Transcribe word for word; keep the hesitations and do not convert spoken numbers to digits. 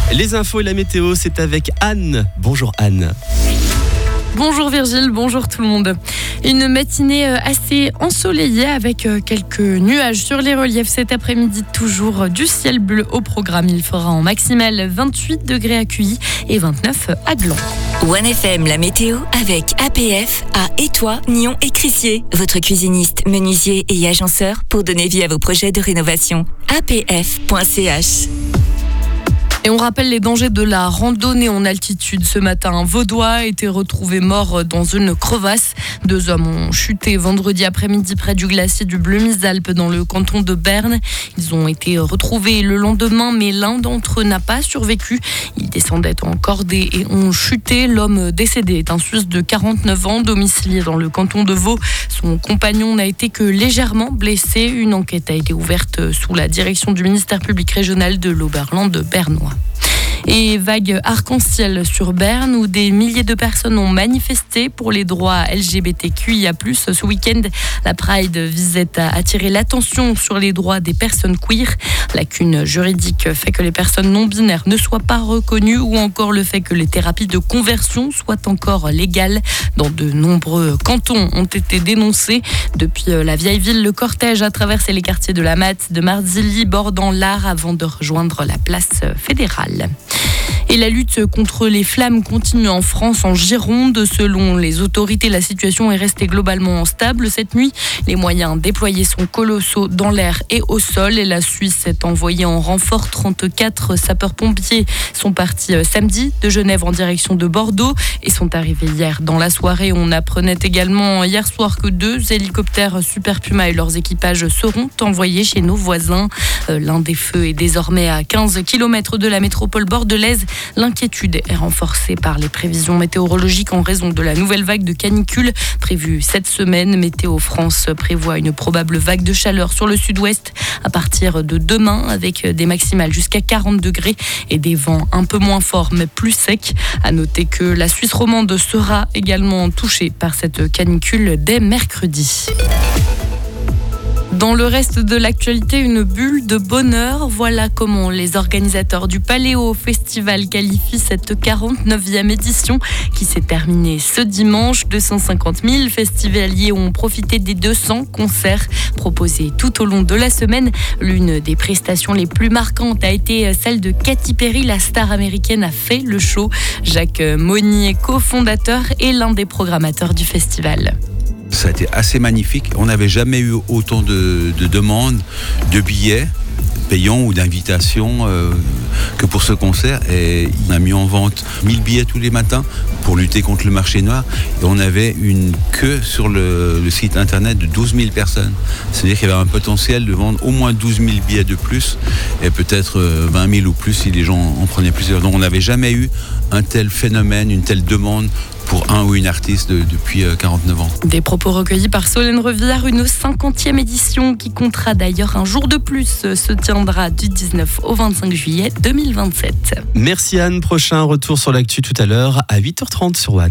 Les infos et la météo, c'est avec Anne. Bonjour Anne. Bonjour Virgile, bonjour tout le monde. Une matinée assez ensoleillée avec quelques nuages sur les reliefs cet après-midi. Toujours du ciel bleu au programme. Il fera en maximale vingt-huit degrés à Cuilly et vingt-neuf à Gland. One F M, la météo avec A P F à Étoile, Nyon et Crissier. Votre cuisiniste, menuisier et agenceur pour donner vie à vos projets de rénovation. A P F point C H. Et on rappelle les dangers de la randonnée en altitude. Ce matin, un Vaudois a été retrouvé mort dans une crevasse. Deux hommes ont chuté vendredi après-midi près du glacier du Bleu-Misalpes dans le canton de Berne. Ils ont été retrouvés le lendemain, mais l'un d'entre eux n'a pas survécu. Ils descendaient en cordée et ont chuté. L'homme décédé est un Suisse de quarante-neuf ans, domicilié dans le canton de Vaud. Son compagnon n'a été que légèrement blessé. Une enquête a été ouverte sous la direction du ministère public régional de l'Oberland bernois. Et vague arc-en-ciel sur Berne où des milliers de personnes ont manifesté pour les droits L G B T Q I A plus. Ce week-end, la Pride visait à attirer l'attention sur les droits des personnes queer. La lacune juridique fait que les personnes non-binaires ne soient pas reconnues ou encore le fait que les thérapies de conversion soient encore légales. Dans de nombreux cantons ont été dénoncés. Depuis la vieille ville, le cortège a traversé les quartiers de la Matte, de Marzilly, bordant l'Art avant de rejoindre la place fédérale. Et la lutte contre les flammes continue en France, en Gironde. Selon les autorités, la situation est restée globalement stable cette nuit. Les moyens déployés sont colossaux dans l'air et au sol. Et la Suisse est envoyée en renfort. trente-quatre sapeurs-pompiers sont partis samedi de Genève en direction de Bordeaux et sont arrivés hier dans la soirée. On apprenait également hier soir que deux hélicoptères Super Puma et leurs équipages seront envoyés chez nos voisins. L'un des feux est désormais à quinze kilomètres de la métropole bordelaise. L'inquiétude est renforcée par les prévisions météorologiques en raison de la nouvelle vague de canicule prévue cette semaine. Météo France prévoit une probable vague de chaleur sur le sud-ouest à partir de demain avec des maximales jusqu'à quarante degrés et des vents un peu moins forts mais plus secs. À noter que la Suisse romande sera également touchée par cette canicule dès mercredi. Dans le reste de l'actualité, une bulle de bonheur. Voilà comment les organisateurs du Paléo Festival qualifient cette quarante-neuvième édition qui s'est terminée ce dimanche. deux cent cinquante mille festivaliers ont profité des deux cents concerts proposés tout au long de la semaine. L'une des prestations les plus marquantes a été celle de Katy Perry. La star américaine a fait le show. Jacques Monnier, cofondateur et l'un des programmateurs du festival. Ça a été assez magnifique. On n'avait jamais eu autant de, de demandes, de billets payants ou d'invitations euh, que pour ce concert. Et on a mis en vente mille billets tous les matins pour lutter contre le marché noir. Et on avait une queue sur le, le site internet de douze mille personnes. C'est-à-dire qu'il y avait un potentiel de vendre au moins douze mille billets de plus et peut-être vingt mille ou plus si les gens en prenaient plusieurs. Donc on n'avait jamais eu un tel phénomène, une telle demande pour un ou une artiste de, depuis quarante-neuf ans. Des propos recueillis par Solène Revillard, une cinquantième édition qui comptera d'ailleurs un jour de plus, se tiendra du dix-neuf au vingt-cinq juillet deux mille vingt-sept. Merci Anne, prochain retour sur l'actu tout à l'heure à huit heures trente sur One.